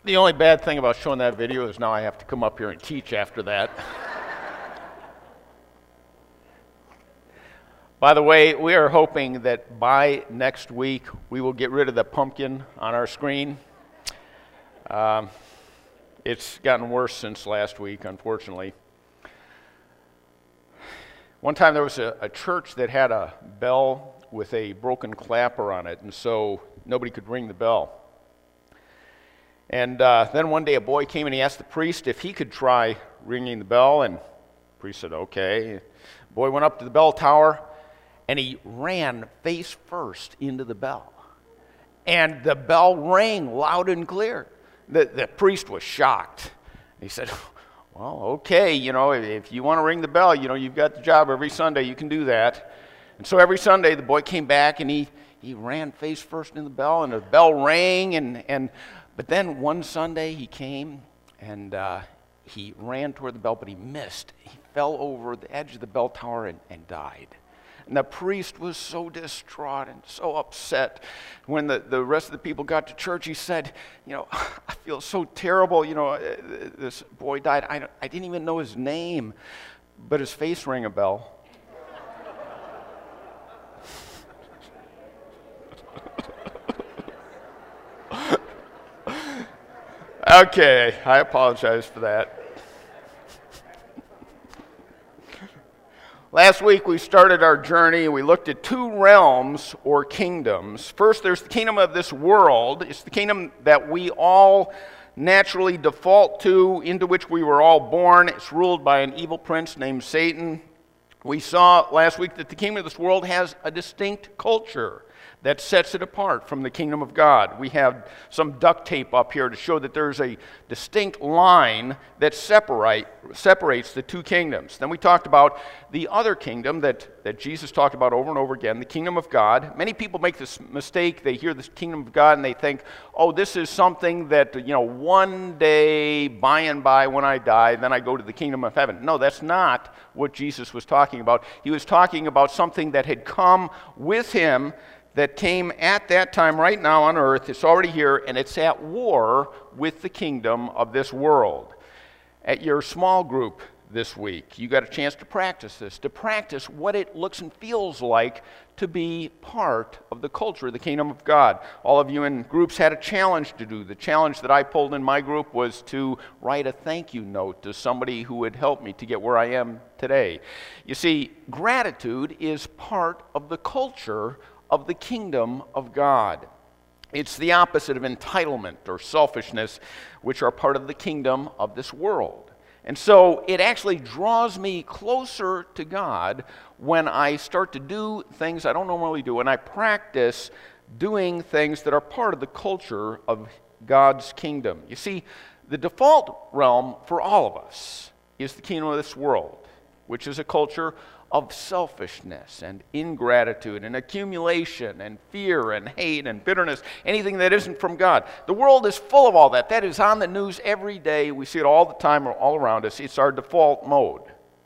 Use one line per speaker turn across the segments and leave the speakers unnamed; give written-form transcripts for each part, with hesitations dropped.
The only bad thing about showing that video is now I have to come up here and teach after that. By the way, we are hoping that by next week we will get rid of the pumpkin on our screen. It's gotten worse since last week, unfortunately. One time there was a church that had a bell with a broken clapper on it, and so nobody could ring the bell. And then one day a boy came and he asked the priest if he could try ringing the bell, and the priest said, okay. The boy went up to the bell tower, and he ran face first into the bell. And the bell rang loud and clear. The priest was shocked. He said, well, okay, if you want to ring the bell, you've got the job every Sunday, you can do that. And so every Sunday the boy came back and he ran face first in the bell, and the bell rang, but then one Sunday he came and he ran toward the bell, but he missed. He fell over the edge of the bell tower and died. And the priest was so distraught and so upset. When the rest of the people got to church, he said, I feel so terrible. This boy died. I didn't even know his name, but his face rang a bell. Okay, I apologize for that. Last week we started our journey and we looked at two realms or kingdoms. First, there's the kingdom of this world. It's the kingdom that we all naturally default to, into which we were all born. It's ruled by an evil prince named Satan. We saw last week that the kingdom of this world has a distinct culture that sets it apart from the kingdom of God. We have some duct tape up here to show that there's a distinct line that separates the two kingdoms. Then we talked about the other kingdom that Jesus talked about over and over again, the kingdom of God. Many people make this mistake. They hear this kingdom of God and they think, oh, this is something that, one day, by and by, when I die, then I go to the kingdom of heaven. No, that's not what Jesus was talking about. He was talking about something that had come with him, that came at that time right now on earth. It's already here, and it's at war with the kingdom of this world. At your small group this week, you got a chance to practice this, to practice what it looks and feels like to be part of the culture of the kingdom of God. All of you in groups had a challenge to do. The challenge that I pulled in my group was to write a thank you note to somebody who would help me to get where I am today. You see, gratitude is part of the culture of the kingdom of God. It's the opposite of entitlement or selfishness, which are part of the kingdom of this world. And so it actually draws me closer to God when I start to do things I don't normally do, and I practice doing things that are part of the culture of God's kingdom. You see, the default realm for all of us is the kingdom of this world, which is a culture of selfishness and ingratitude and accumulation and fear and hate and bitterness, anything that isn't from God. The world is full of all that. That is on the news every day. We see it all the time, all around us. It's our default mode.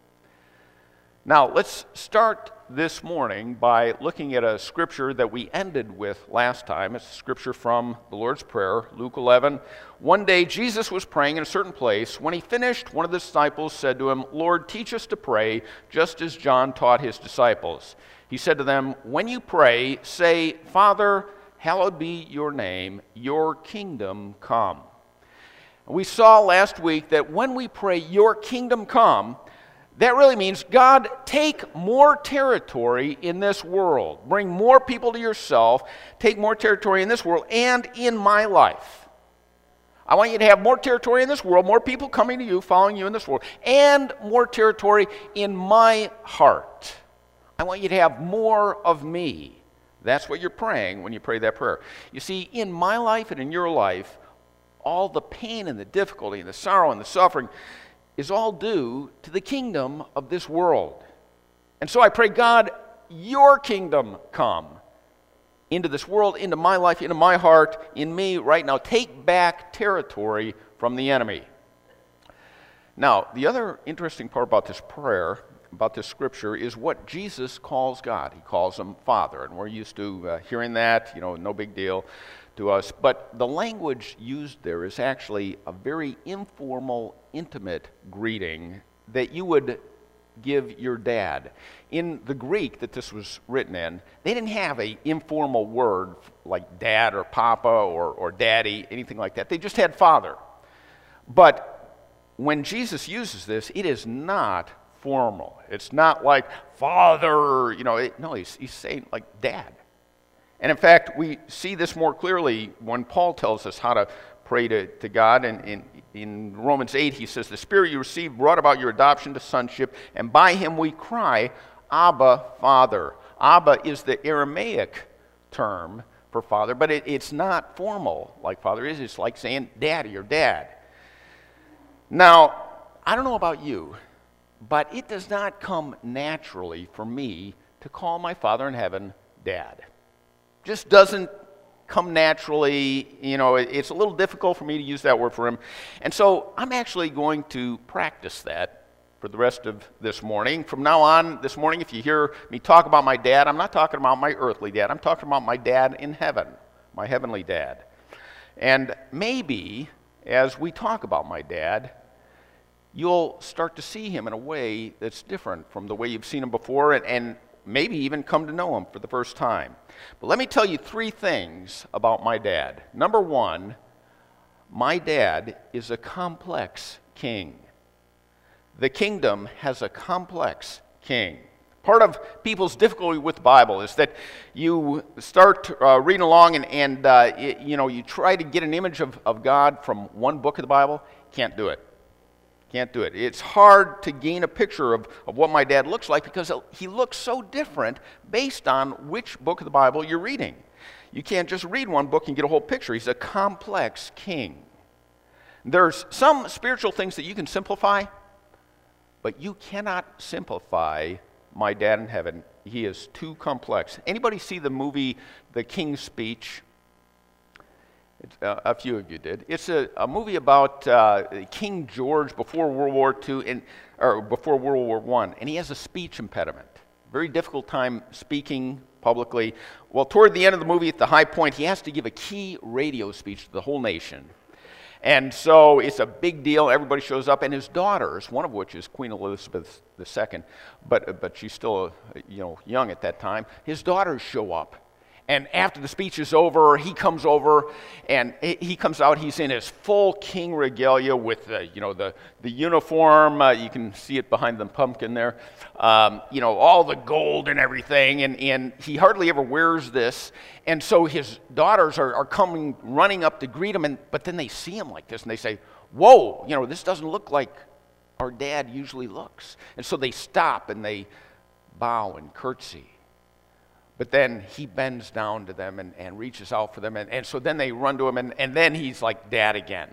Now, let's start this morning by looking at a scripture that we ended with last time. It's a scripture from the Lord's Prayer, Luke 11. One day Jesus was praying in a certain place. When he finished, one of the disciples said to him, Lord, teach us to pray, just as John taught his disciples. He said to them, when you pray, say, Father, hallowed be your name, your kingdom come. We saw last week that when we pray, your kingdom come, that really means, God, take more territory in this world. Bring more people to yourself. Take more territory in this world and in my life. I want you to have more territory in this world, more people coming to you, following you in this world, and more territory in my heart. I want you to have more of me. That's what you're praying when you pray that prayer. You see, in my life and in your life, all the pain and the difficulty and the sorrow and the suffering is all due to the kingdom of this world. And so I pray, God, your kingdom come into this world, into my life, into my heart, in me right now. Take back territory from the enemy. Now, the other interesting part about this prayer about this scripture is what Jesus calls God. He calls him Father, and we're used to hearing that, no big deal to us. But the language used there is actually a very informal, intimate greeting that you would give your dad. In the Greek that this was written in, they didn't have an informal word like dad or papa or daddy, anything like that. They just had father. But when Jesus uses this, it is not formal. It's not like father, no, he's saying like dad. And in fact, we see this more clearly when Paul tells us how to pray to God. And in Romans 8, he says, the Spirit you received brought about your adoption to sonship, and by him we cry, Abba, Father. Abba is the Aramaic term for father, but it's not formal like father is. It's like saying daddy or dad. Now, I don't know about you, but it does not come naturally for me to call my Father in heaven Dad. Just doesn't come naturally. It's a little difficult for me to use that word for him. And so I'm actually going to practice that for the rest of this morning. From now on, this morning, if you hear me talk about my dad, I'm not talking about my earthly dad. I'm talking about my dad in heaven, my heavenly dad. And maybe as we talk about my dad, you'll start to see him in a way that's different from the way you've seen him before, and maybe even come to know him for the first time. But let me tell you 3 things about my dad. Number 1, my dad is a complex king. The kingdom has a complex king. Part of people's difficulty with the Bible is that you start reading along and you try to get an image of God from one book of the Bible. Can't do it. Can't do it. It's hard to gain a picture of what my dad looks like because he looks so different based on which book of the Bible you're reading. You can't just read one book and get a whole picture. He's a complex king. There's some spiritual things that you can simplify, but you cannot simplify my dad in heaven. He is too complex. Anybody see the movie The King's Speech? A few of you did. It's a movie about King George before World War II or before World War I, and he has a speech impediment. Very difficult time speaking publicly. Well, toward the end of the movie, at the high point, he has to give a key radio speech to the whole nation. And so it's a big deal. Everybody shows up, and his daughters, one of which is Queen Elizabeth II, but she's still young at that time. His daughters show up. And after the speech is over, he comes over, and he comes out. He's in his full king regalia with the uniform. You can see it behind the pumpkin there. All the gold and everything. And he hardly ever wears this. And so his daughters are coming, running up to greet him. But then they see him like this, and they say, "Whoa! This doesn't look like our dad usually looks." And so they stop and they bow and curtsy. But then he bends down to them and reaches out for them. And so then they run to him, and then he's like dad again.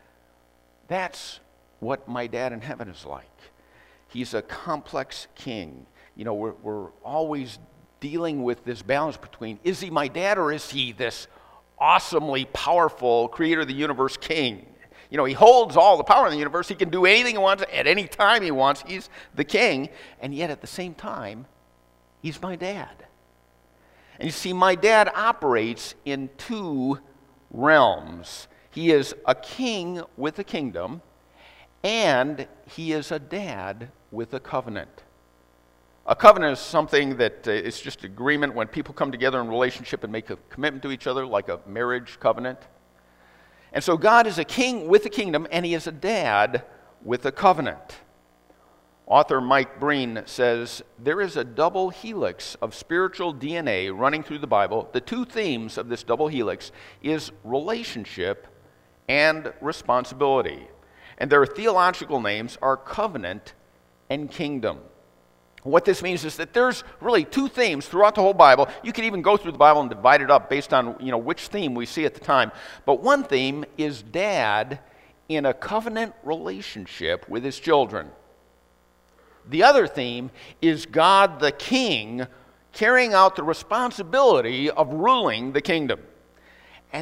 That's what my dad in heaven is like. He's a complex king. We're always dealing with this balance between, is he my dad or is he this awesomely powerful creator of the universe king? He holds all the power in the universe. He can do anything he wants at any time he wants. He's the king. And yet at the same time, he's my dad. And you see, my dad operates in 2 realms. He is a king with a kingdom, and he is a dad with a covenant. A covenant is something that it's just agreement when people come together in relationship and make a commitment to each other, like a marriage covenant. And so God is a king with a kingdom, and he is a dad with a covenant. Author Mike Breen says, there is a double helix of spiritual DNA running through the Bible. The 2 themes of this double helix is relationship and responsibility. And their theological names are covenant and kingdom. What this means is that there's really 2 themes throughout the whole Bible. You could even go through the Bible and divide it up based on which theme we see at the time. But one theme is dad in a covenant relationship with his children. The other theme is God the King carrying out the responsibility of ruling the kingdom. And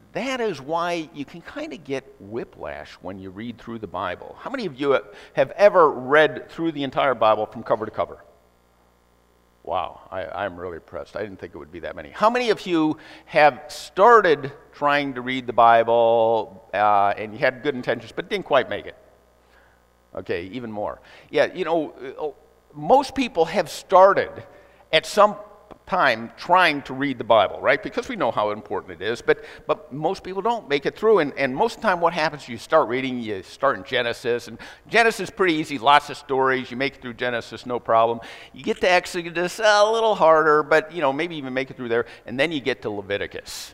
that is why you can kind of get whiplash when you read through the Bible. How many of you have ever read through the entire Bible from cover to cover? Wow, I'm really impressed. I didn't think it would be that many. How many of you have started trying to read the Bible and you had good intentions but didn't quite make it? Okay, even more. Yeah, most people have started at some time trying to read the Bible, right? Because we know how important it is, but most people don't make it through, and most of the time what happens, you start reading, you start in Genesis, and Genesis is pretty easy, lots of stories, you make it through Genesis, no problem. You get to Exodus, a little harder, but maybe even make it through there, and then you get to Leviticus.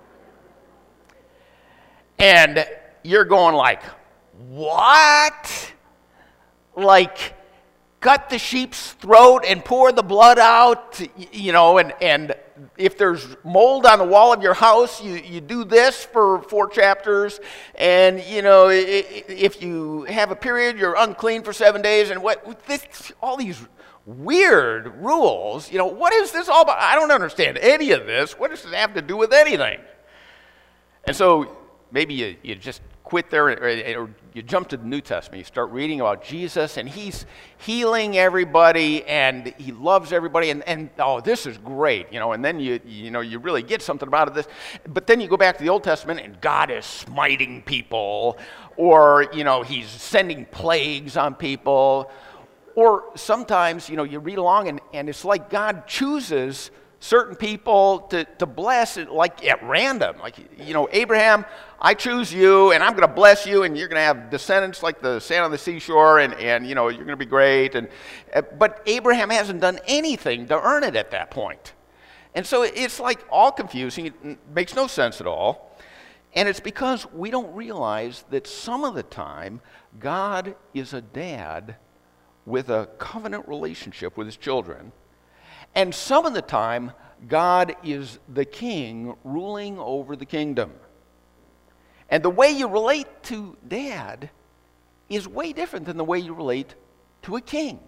And you're going like, what? Like, cut the sheep's throat and pour the blood out, and if there's mold on the wall of your house, you do this for 4 chapters, and, if you have a period, you're unclean for 7 days, and all these weird rules, what is this all about? I don't understand any of this. What does it have to do with anything? And so maybe you just quit there, or you jump to the New Testament. You start reading about Jesus, and he's healing everybody, and he loves everybody, and oh, this is great, and then you really get something about this. But then you go back to the Old Testament, and God is smiting people, or he's sending plagues on people, or sometimes you read along, and it's like God chooses certain people to bless it like at random. Like, Abraham, I choose you, and I'm going to bless you, and you're going to have descendants like the sand on the seashore, and you're going to be great. But Abraham hasn't done anything to earn it at that point. And so it's like all confusing. It makes no sense at all. And it's because we don't realize that some of the time God is a dad with a covenant relationship with his children. And some of the time, God is the king ruling over the kingdom. And the way you relate to dad is way different than the way you relate to a king.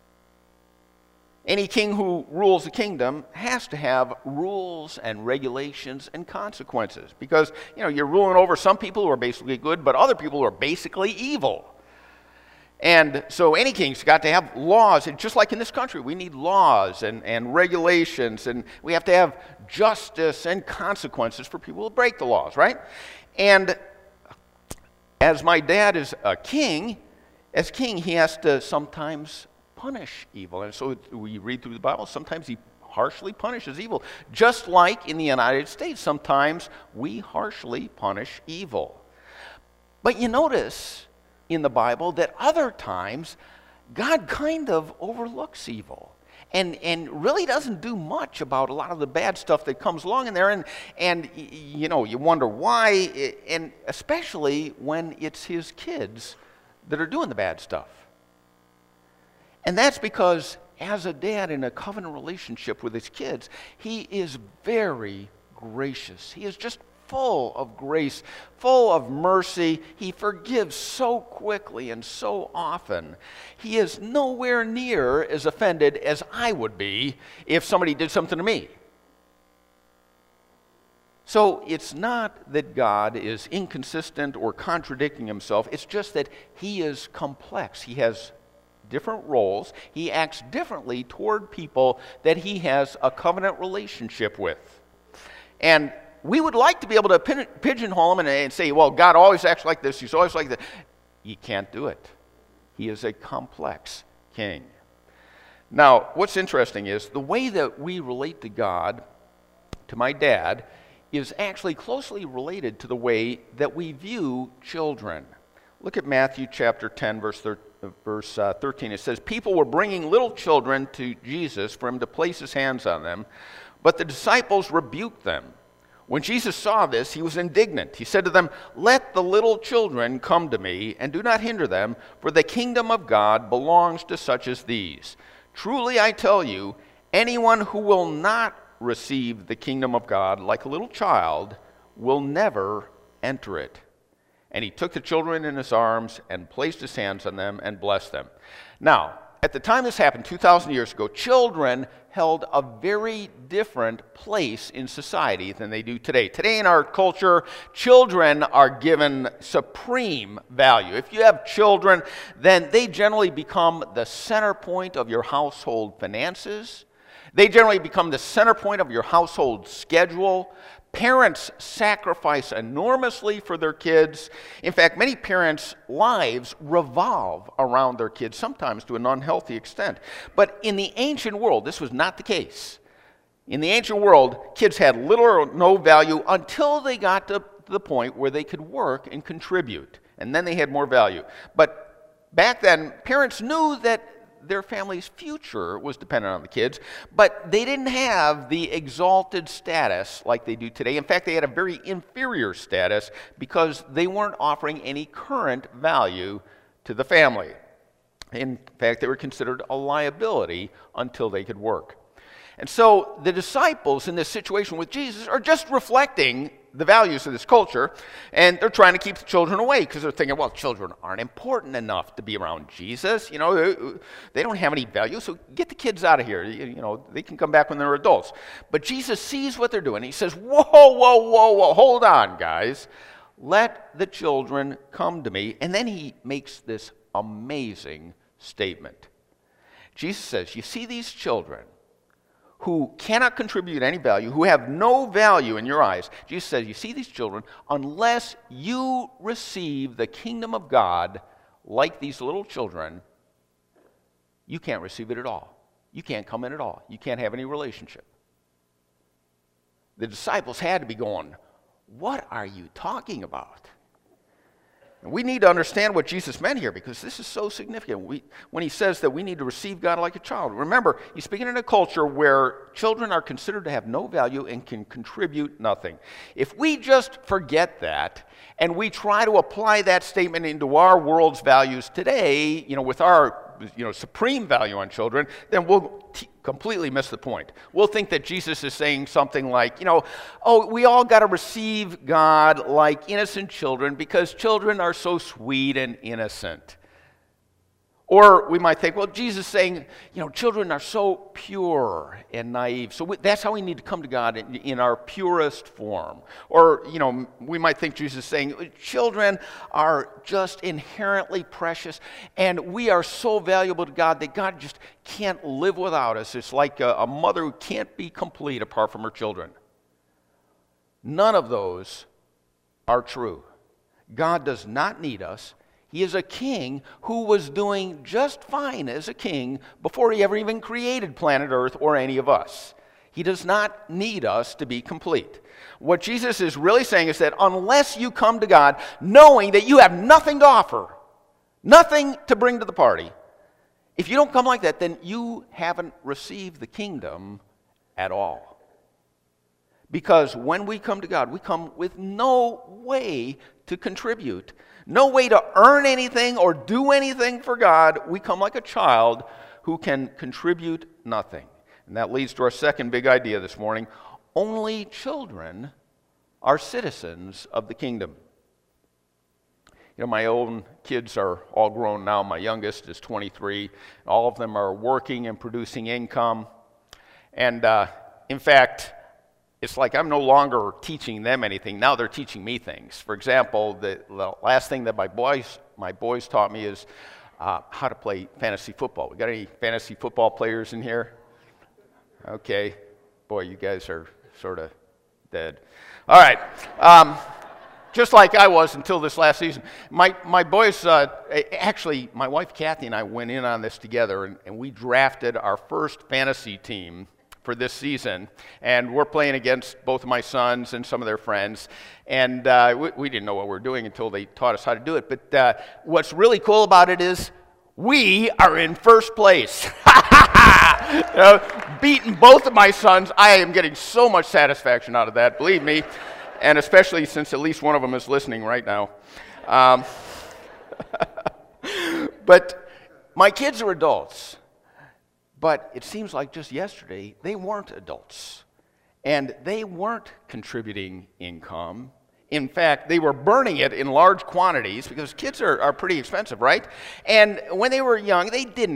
Any king who rules a kingdom has to have rules and regulations and consequences, because you're ruling over some people who are basically good, but other people who are basically evil. And so any king's got to have laws, and just like in this country, we need laws and regulations, and we have to have justice and consequences for people who break the laws, right? And as my dad is a king, as king, he has to sometimes punish evil. And so we read through the Bible, sometimes he harshly punishes evil. Just like in the United States, sometimes we harshly punish evil. But you notice in the Bible that other times God kind of overlooks evil and really doesn't do much about a lot of the bad stuff that comes along in there, and you wonder why, and especially when it's his kids that are doing the bad stuff. And that's because as a dad in a covenant relationship with his kids, he is very gracious. He is just full of grace, full of mercy. He forgives so quickly and so often. He is nowhere near as offended as I would be if somebody did something to me. So it's not that God is inconsistent or contradicting himself. It's just that he is complex. He has different roles. He acts differently toward people that he has a covenant relationship with. And we would like to be able to pigeonhole him and say, well, God always acts like this, he's always like that. You can't do it. He is a complex king. Now, what's interesting is the way that we relate to God, to my dad, is actually closely related to the way that we view children. Look at Matthew chapter 10, verse 13. It says, people were bringing little children to Jesus for him to place his hands on them, but the disciples rebuked them. When Jesus saw this, he was indignant. He said to them, let the little children come to me, and do not hinder them, for the kingdom of God belongs to such as these. Truly I tell you, anyone who will not receive the kingdom of God like a little child will never enter it. And he took the children in his arms and placed his hands on them and blessed them. Now, at the time this happened, 2,000 years ago, children held a very different place in society than they do today. Today in our culture, children are given supreme value. If you have children, then they generally become the center point of your household finances. They generally become the center point of your household schedule. Parents sacrifice enormously for their kids. In fact, many parents' lives revolve around their kids, sometimes to an unhealthy extent. But in the ancient world, this was not the case. In the ancient world, kids had little or no value until they got to the point where they could work and contribute. And then they had more value. But back then, parents knew that their family's future was dependent on the kids, but they didn't have the exalted status like they do today. In fact, they had a very inferior status because they weren't offering any current value to the family. In fact, they were considered a liability until they could work. And so the disciples in this situation with Jesus are just reflecting the values of this culture, and they're trying to keep the children away because they're thinking, well, children aren't important enough to be around Jesus. You know, they don't have any value, so get the kids out of here. You know, they can come back when they're adults. But Jesus sees what they're doing. He says, whoa, whoa, whoa, whoa, hold on, guys. Let the children come to me. And then he makes this amazing statement. Jesus says, you see these children who cannot contribute any value, who have no value in your eyes. Jesus says, you see these children, unless you receive the kingdom of God like these little children, you can't receive it at all. You can't come in at all. You can't have any relationship. The disciples had to be going, what are you talking about? We need to understand what Jesus meant here because this is so significant. When he says that we need to receive God like a child. Remember, he's speaking in a culture where children are considered to have no value and can contribute nothing. If we just forget that and we try to apply that statement into our world's values today, with our supreme value on children, then we'll completely miss the point. We'll think that Jesus is saying something like, we all got to receive God like innocent children because children are so sweet and innocent. Or we might think, well, Jesus is saying, children are so pure and naive. So that's how we need to come to God in our purest form. Or, we might think Jesus is saying, children are just inherently precious, and we are so valuable to God that God just can't live without us. It's like a mother who can't be complete apart from her children. None of those are true. God does not need us. He is a king who was doing just fine as a king before he ever even created planet Earth or any of us. He does not need us to be complete. What Jesus is really saying is that unless you come to God knowing that you have nothing to offer, nothing to bring to the party, if you don't come like that, then you haven't received the kingdom at all. Because when we come to God, we come with no way to contribute, no way to earn anything or do anything for God. We come like a child who can contribute nothing. And that leads to our second big idea this morning. Only children are citizens of the kingdom. My own kids are all grown now. My youngest is 23. All of them are working and producing income. And in fact, it's like I'm no longer teaching them anything. Now they're teaching me things. For example, the last thing that my boys taught me is how to play fantasy football. We got any fantasy football players in here? Okay. Boy, you guys are sort of dead. All right. Just like I was until this last season. My boys, actually, my wife Kathy and I went in on this together, and we drafted our first fantasy team for this season, and we're playing against both of my sons and some of their friends, and we didn't know what we were doing until they taught us how to do it. But what's really cool about it is we are in first place. Beating both of my sons, I am getting so much satisfaction out of that, believe me, and especially since at least one of them is listening right now. But my kids are adults. But it seems like just yesterday, they weren't adults. And they weren't contributing income. In fact, they were burning it in large quantities because kids are pretty expensive, right? And when they were young, they didn't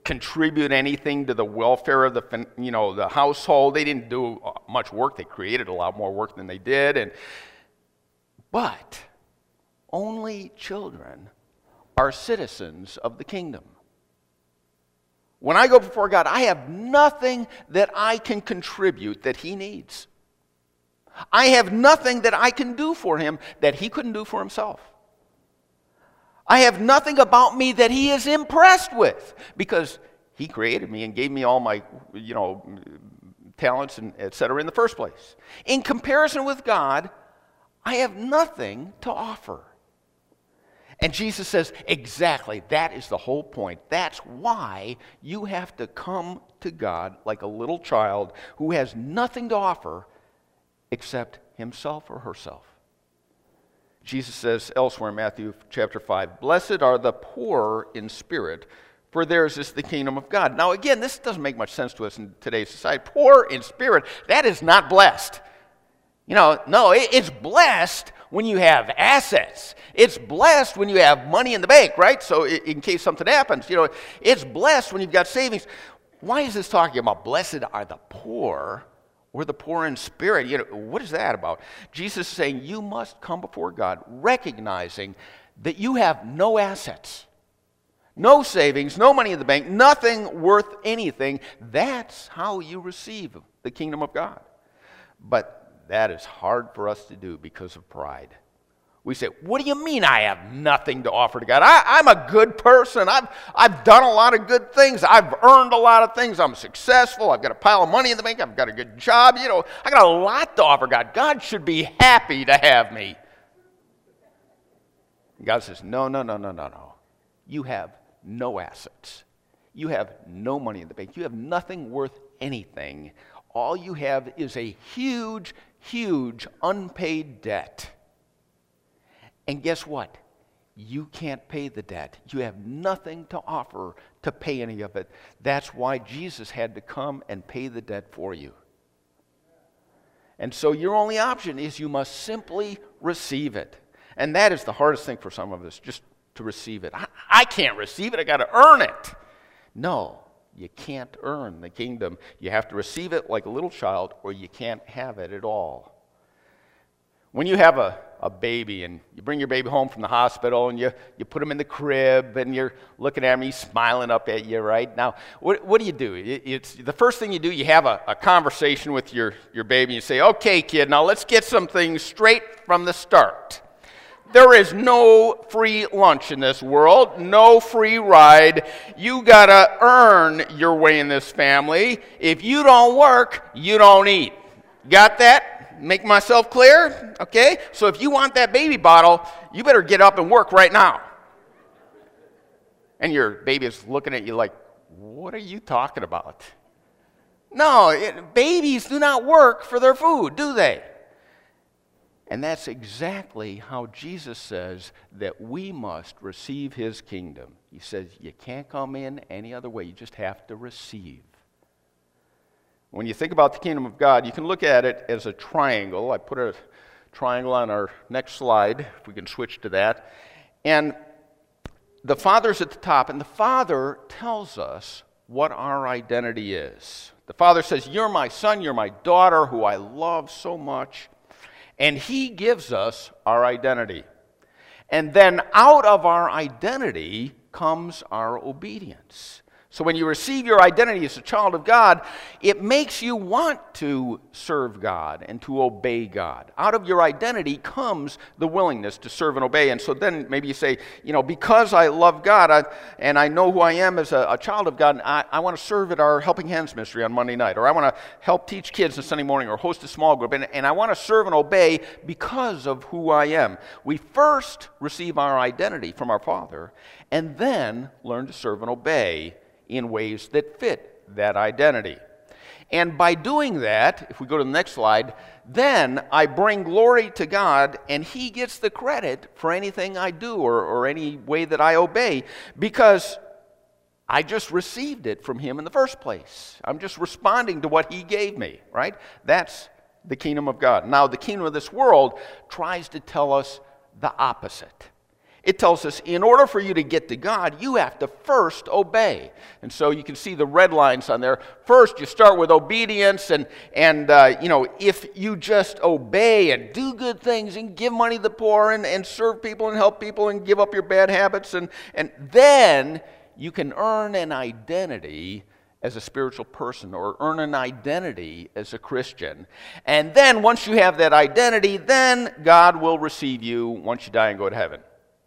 contribute anything to the welfare of the household. They didn't do much work. They created a lot more work than they did. But only children are citizens of the kingdom. When I go before God, I have nothing that I can contribute that he needs. I have nothing that I can do for him that he couldn't do for himself. I have nothing about me that he is impressed with because he created me and gave me all my, talents and et cetera in the first place. In comparison with God, I have nothing to offer. And Jesus says, exactly, that is the whole point. That's why you have to come to God like a little child who has nothing to offer except himself or herself. Jesus says elsewhere in Matthew chapter 5, "Blessed are the poor in spirit, for theirs is the kingdom of God." Now again, this doesn't make much sense to us in today's society. Poor in spirit, that is not blessed. No, it's blessed when you have assets. It's blessed when you have money in the bank, right? So in case something happens, it's blessed when you've got savings. Why is this talking about blessed are the poor or the poor in spirit? What is that about? Jesus is saying you must come before God recognizing that you have no assets, no savings, no money in the bank, nothing worth anything. That's how you receive the kingdom of God. But that is hard for us to do because of pride. We say, what do you mean I have nothing to offer to God? I'm a good person. I've done a lot of good things. I've earned a lot of things. I'm successful. I've got a pile of money in the bank. I've got a good job. I got a lot to offer God. God should be happy to have me. God says, no. You have no assets. You have no money in the bank. You have nothing worth anything. All you have is a huge unpaid debt. And guess what? You can't pay the debt. You have nothing to offer to pay any of it. That's why Jesus had to come and pay the debt for you. And so your only option is you must simply receive it. And that is the hardest thing for some of us, just to receive it. I can't receive it. I got to earn it. No. You can't earn the kingdom. You have to receive it like a little child, or you can't have it at all. When you have a baby and you bring your baby home from the hospital and you put him in the crib and you're looking at him, he's smiling up at you, right? Now, what do you do? It's the first thing you do, you have a conversation with your baby and you say, okay, kid, now let's get some things straight from the start. There is no free lunch in this world, no free ride. You got to earn your way in this family. If you don't work, you don't eat. Got that? Make myself clear? Okay? So if you want that baby bottle, you better get up and work right now. And your baby is looking at you like, what are you talking about? No, babies do not work for their food, do they? And that's exactly how Jesus says that we must receive his kingdom. He says you can't come in any other way. You just have to receive. When you think about the kingdom of God, you can look at it as a triangle. I put a triangle on our next slide, if we can switch to that. And the Father's at the top, and the Father tells us what our identity is. The Father says, you're my son, you're my daughter, who I love so much. And he gives us our identity. And then out of our identity comes our obedience. So when you receive your identity as a child of God, it makes you want to serve God and to obey God. Out of your identity comes the willingness to serve and obey. And so then maybe you say, because I love God and I know who I am as a child of God, I want to serve at our Helping Hands ministry on Monday night, or I want to help teach kids on Sunday morning, or host a small group, and I want to serve and obey because of who I am. We first receive our identity from our Father, and then learn to serve and obey in ways that fit that identity. And by doing that, if we go to the next slide, then I bring glory to God, and he gets the credit for anything I do or any way that I obey, because I just received it from him in the first place. I'm just responding to what he gave me, right? That's the kingdom of God. Now, the kingdom of this world tries to tell us the opposite. It tells us in order for you to get to God, you have to first obey. And so you can see the red lines on there. First, you start with obedience, and if you just obey and do good things and give money to the poor and serve people and help people and give up your bad habits, and then you can earn an identity as a spiritual person or earn an identity as a Christian. And then once you have that identity, then God will receive you once you die and go to heaven.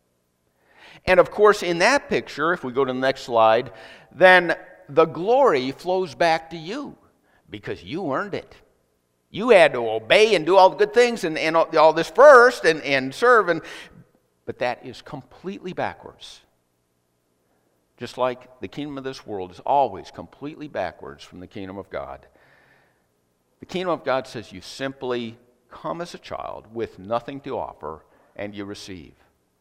And of course, in that picture, if we go to the next slide, then the glory flows back to you because you earned it. You had to obey and do all the good things and all this first and serve, but that is completely backwards. Just like the kingdom of this world is always completely backwards from the kingdom of God. The kingdom of God says you simply come as a child with nothing to offer and you receive.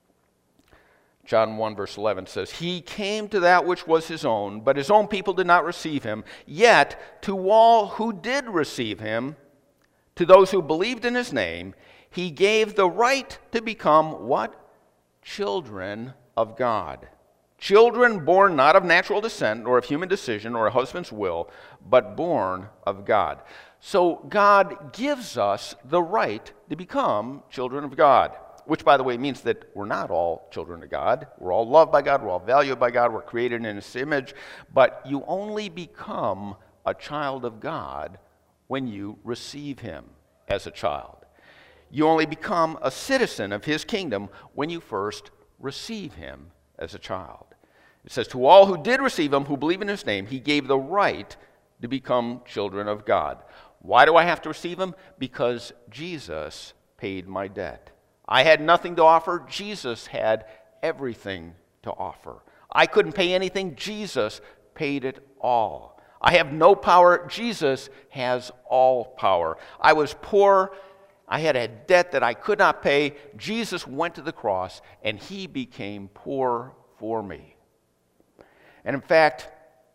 John 1 verse 11 says, He came to that which was His own, but His own people did not receive Him. Yet to all who did receive Him, to those who believed in His name, He gave the right to become what? Children of God. Children born not of natural descent, nor of human decision, or a husband's will, but born of God. So God gives us the right to become children of God. Which, by the way, means that we're not all children of God. We're all loved by God. We're all valued by God. We're created in His image. But you only become a child of God when you receive Him as a child. You only become a citizen of His kingdom when you first receive Him as a child. It says, to all who did receive Him, who believe in His name, He gave the right to become children of God. Why do I have to receive Him? Because Jesus paid my debt. I had nothing to offer. Jesus had everything to offer. I couldn't pay anything. Jesus paid it all. I have no power. Jesus has all power. I was poor. I had a debt that I could not pay. Jesus went to the cross, and He became poor for me. And in fact,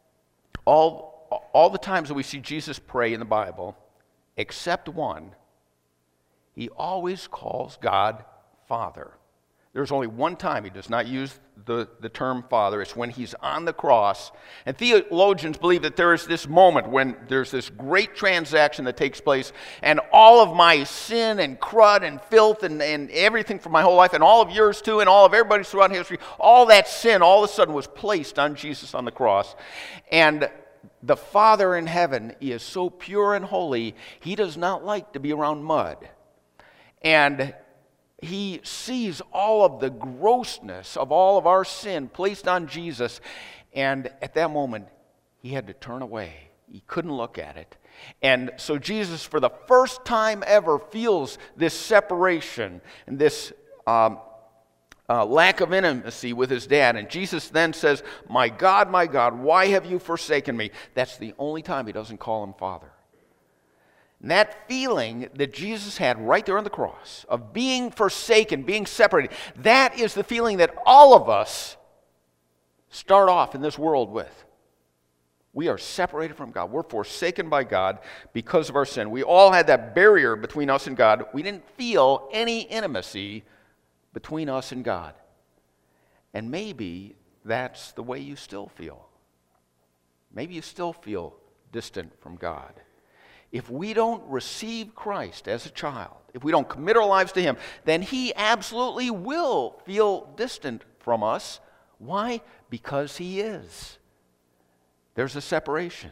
all the times that we see Jesus pray in the Bible, except one, He always calls God Father. There's only one time He does not use the term Father. It's when He's on the cross. And theologians believe that there is this moment when there's this great transaction that takes place, and all of my sin and crud and filth and everything from my whole life, and all of yours too, and all of everybody's throughout history, all that sin all of a sudden was placed on Jesus on the cross. And the Father in heaven, He is so pure and holy, He does not like to be around mud. And He sees all of the grossness of all of our sin placed on Jesus. And at that moment, He had to turn away. He couldn't look at it. And so Jesus, for the first time ever, feels this separation and this lack of intimacy with His dad. And Jesus then says, my God, why have you forsaken me? That's the only time He doesn't call Him Father. And that feeling that Jesus had right there on the cross of being forsaken, being separated, that is the feeling that all of us start off in this world with. We are separated from God. We're forsaken by God because of our sin. We all had that barrier between us and God. We didn't feel any intimacy between us and God. And maybe that's the way you still feel. Maybe you still feel distant from God. If we don't receive Christ as a child, if we don't commit our lives to Him, then He absolutely will feel distant from us. Why? Because He is. There's a separation.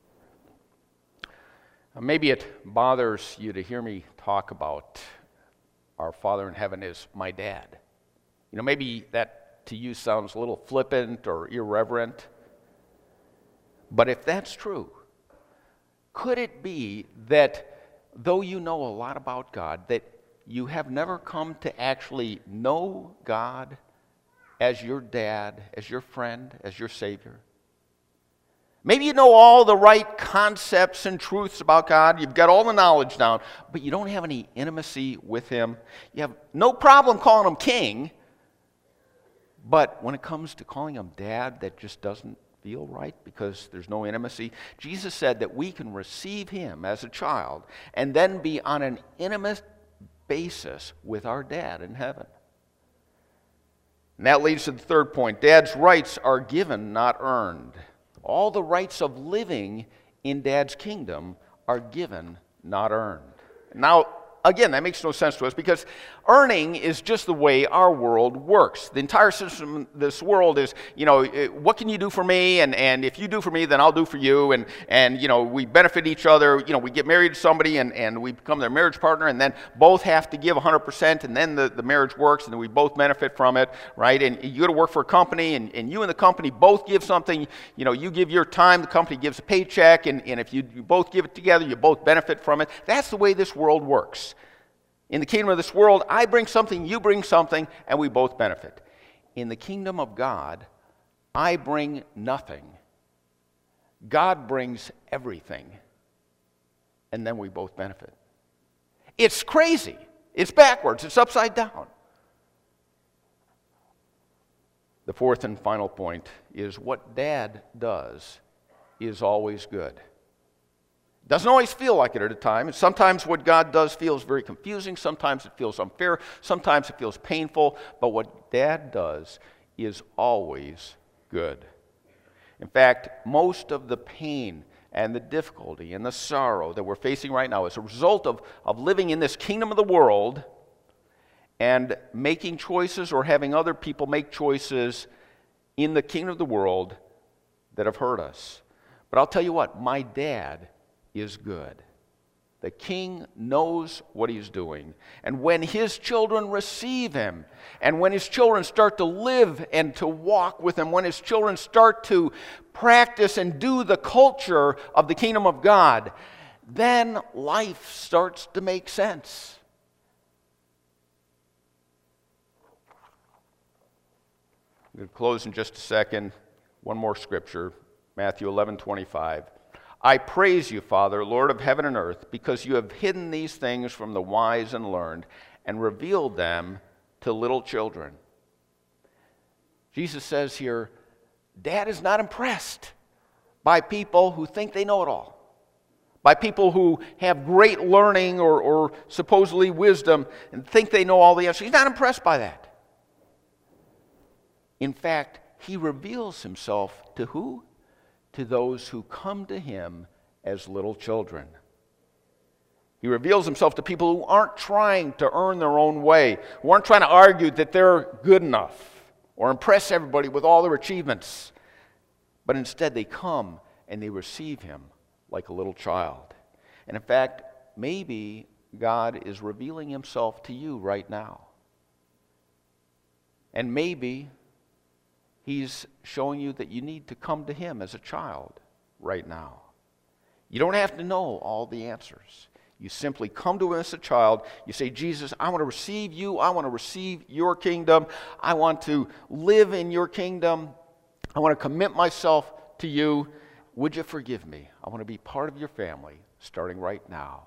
Maybe it bothers you to hear me talk about our Father in heaven is my dad. Maybe that to you sounds a little flippant or irreverent. But if that's true, could it be that though you know a lot about God, that you have never come to actually know God as your dad, as your friend, as your Savior? Maybe you know all the right concepts and truths about God. You've got all the knowledge down, but you don't have any intimacy with Him. You have no problem calling Him King, but when it comes to calling Him Dad, that just doesn't feel right because there's no intimacy. Jesus said that we can receive Him as a child and then be on an intimate basis with our dad in heaven. And that leads to the third point. Dad's rights are given, not earned. All the rights of living in Dad's kingdom are given, not earned. Now, again, that makes no sense to us because earning is just the way our world works. The entire system, this world is, what can you do for me? And if you do for me, then I'll do for you. And we benefit each other. We get married to somebody and we become their marriage partner, and then both have to give 100%, and then the marriage works, and then we both benefit from it, right? And you go to work for a company, and you and the company both give something. You give your time, the company gives a paycheck, and if you both give it together, you both benefit from it. That's the way this world works. In the kingdom of this world, I bring something, you bring something, and we both benefit. In the kingdom of God, I bring nothing. God brings everything, and then we both benefit. It's crazy. It's backwards. It's upside down. The fourth and final point is what Dad does is always good. Doesn't always feel like it at a time. Sometimes what God does feels very confusing. Sometimes it feels unfair. Sometimes it feels painful. But what Dad does is always good. In fact, most of the pain and the difficulty and the sorrow that we're facing right now is a result of living in this kingdom of the world and making choices or having other people make choices in the kingdom of the world that have hurt us. But I'll tell you what, my Dad is good. The king knows what he's doing. And when his children receive him, and when his children start to live and to walk with him, when his children start to practice and do the culture of the kingdom of God, then life starts to make sense. I'm going to close in just a second. One more scripture, Matthew 11:25. I praise you, Father, Lord of heaven and earth, because you have hidden these things from the wise and learned and revealed them to little children. Jesus says here, Dad is not impressed by people who think they know it all, by people who have great learning or supposedly wisdom and think they know all the answers. He's not impressed by that. In fact, he reveals himself to who? To those who come to him as little children. He reveals himself to people who aren't trying to earn their own way, who aren't trying to argue that they're good enough or impress everybody with all their achievements, but instead they come and they receive him like a little child. And in fact, maybe God is revealing himself to you right now. And maybe he's showing you that you need to come to him as a child right now. You don't have to know all the answers. You simply come to him as a child. You say, Jesus, I want to receive you. I want to receive your kingdom. I want to live in your kingdom. I want to commit myself to you. Would you forgive me? I want to be part of your family starting right now.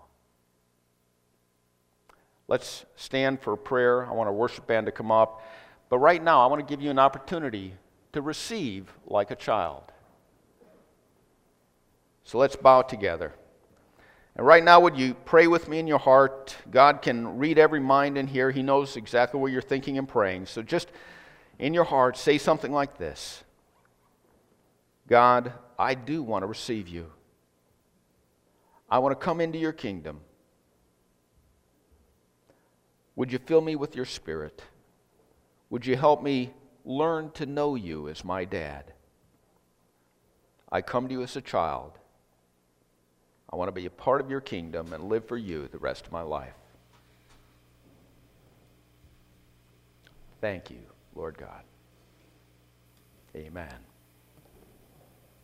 Let's stand for prayer. I want our worship band to come up. But right now, I want to give you an opportunity to receive like a child. So let's bow together. And right now, would you pray with me in your heart? God can read every mind in here. He knows exactly what you're thinking and praying. So just in your heart, say something like this. God, I do want to receive you. I want to come into your kingdom. Would you fill me with your Spirit? Would you help me learn to know you as my Dad? I come to you as a child. I want to be a part of your kingdom and live for you the rest of my life. Thank you, Lord God. Amen.